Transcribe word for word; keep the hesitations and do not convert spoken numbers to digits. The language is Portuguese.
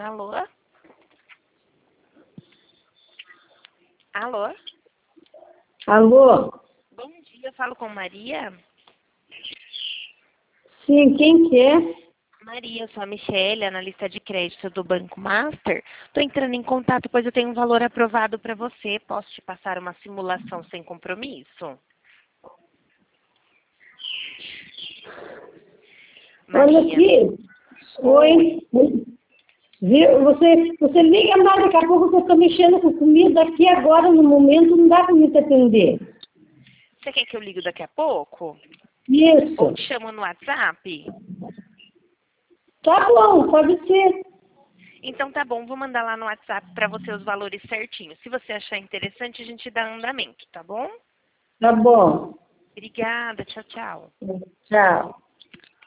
Alô? Alô? Alô? Bom dia, eu falo com Maria. Sim, quem que é? Maria, eu sou a Michelle, analista de crédito do Banco Master. Estou entrando em contato, pois eu tenho um valor aprovado para você. Posso te passar uma simulação sem compromisso? Olha Maria. aqui. Oi. Viu? Você, você liga mais, daqui a pouco eu estou mexendo com comida aqui agora, no momento, não dá para me atender. Você quer que eu ligue daqui a pouco? Isso. Ou te chamo no WhatsApp? Tá bom, pode ser. Então tá bom, vou mandar lá no WhatsApp para você os valores certinhos. Se você achar interessante, a gente dá andamento, tá bom? Tá bom. Obrigada, tchau, tchau. Tchau.